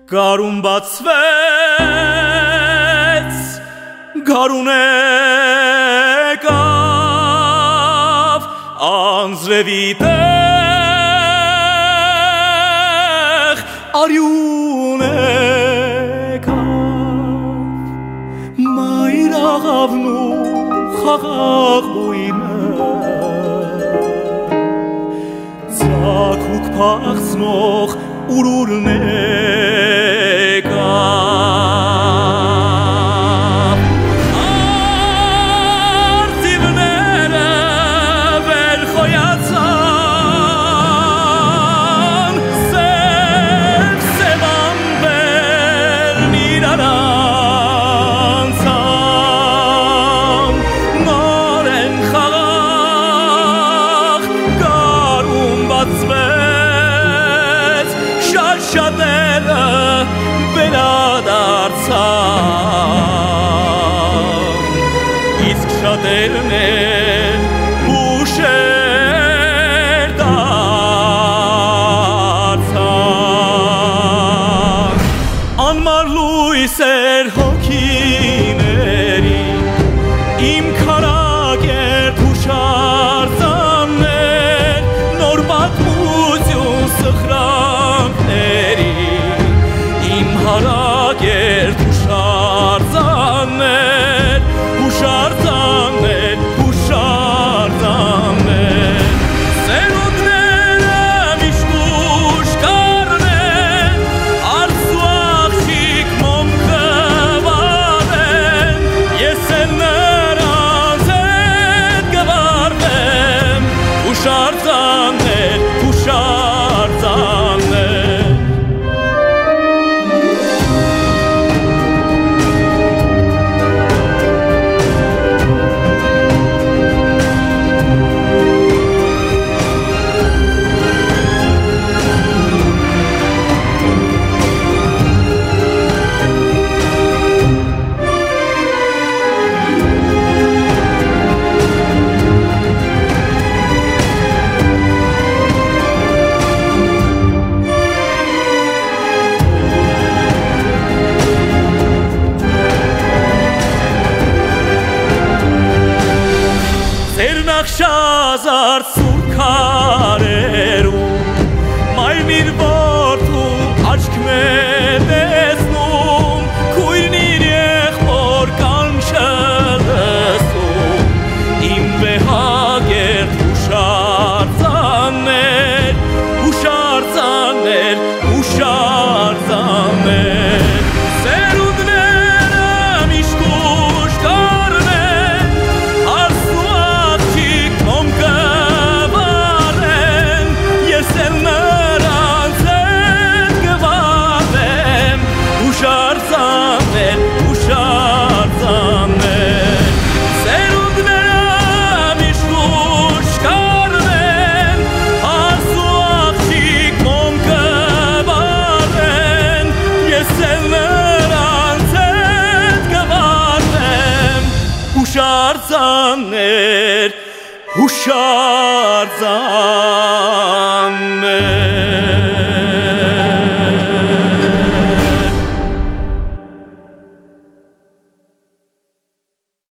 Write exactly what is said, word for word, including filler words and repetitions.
Գարուն բացվեց, գարուն եկավ, անձրևի տեղ արյուն եկավ, մայր աղավն ու խաղաղ բույնը, ձագուկ փախցնող ուրուրն եկավ, արծիվները վեր խոյացան, սև սև ամպերն իրար անցան, նոր են խաղաղ, գարուն բացվեց, շատերը վերադարձան, իսկ շատերն էլ հուշեր դարձան, անմար լույս էր հոգիների, իմ քարակերտ հուշարձաններ, նոր պատմություն սխրանքների, իմ հարակերտ հուշարձաններ, հուշարձաններ, հուշարձաններ, սերունդները միշտ ուշ կառնեն, արծու աղջիկ մոմքը վարեն, ես էլ նրանց հետ կվարվեմ, հուշարձաններ, հուշարձաններ. Նախշազարդ սուր քարերում մայրն իր որդու աչքն է տեսնում, քույրն իր եղբոր կանչը լսում, իմ վեհագերտ հուշարձաններ, հուշարձաններ, հուշարձաններ, սերունդները միշտ ուշ կառնեն, արծու աղջիկ մոմքը վարեն, ես էլ նրանց հետ կվարվեմ, հուշարձաններ, հուշարձաններ, սերունդները միշտ ուշ կառնեն, արծու աղջիկ մոմքը վարեն, ես էլ նրանց հետ կվարվեմ, հուշարձաններ, հուշարձաններ.